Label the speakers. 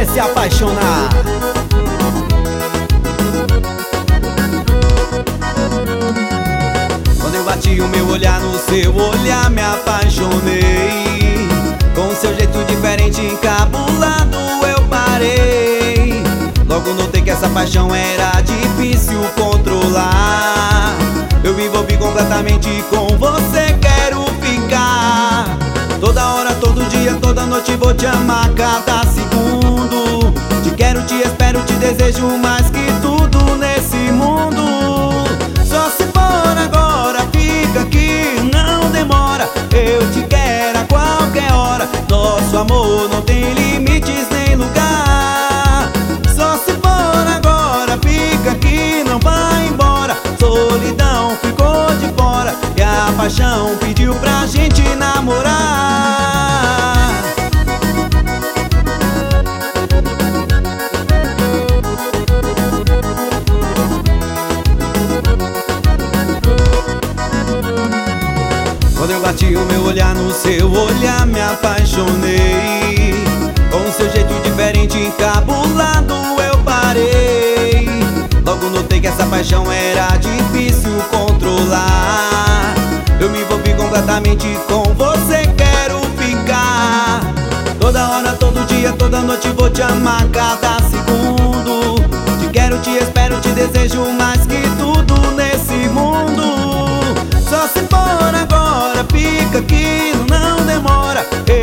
Speaker 1: se apaixonar. Quando eu bati o meu olhar no seu olhar, me apaixonei. Com seu jeito diferente, encabulado, eu parei. Logo notei que essa paixão era difícil controlar. Eu me envolvi completamente com você, quero ficar. Toda hora, todo dia, toda noite vou te amar cada segundo. Te quero, te espero, te desejo mais que tudo nesse mundo. Só se for agora, fica aqui, não demora. Eu te quero a qualquer hora. Nosso amor não tem limites nem lugar. Só se for agora, fica aqui, não vai embora. Solidão ficou de fora e a paixão pediu pra gente namorar. Quando eu bati o meu olhar no seu olhar, me apaixonei. Com seu jeito diferente, encabulado, eu parei. Logo notei que essa paixão era difícil controlar. Eu me envolvi completamente com você, quero ficar. Toda hora, todo dia, toda noite vou te amar cada segundo. Te quero, te espero, te desejo mais que tudo nesse mundo. Só se for agora, fica aqui, não demora.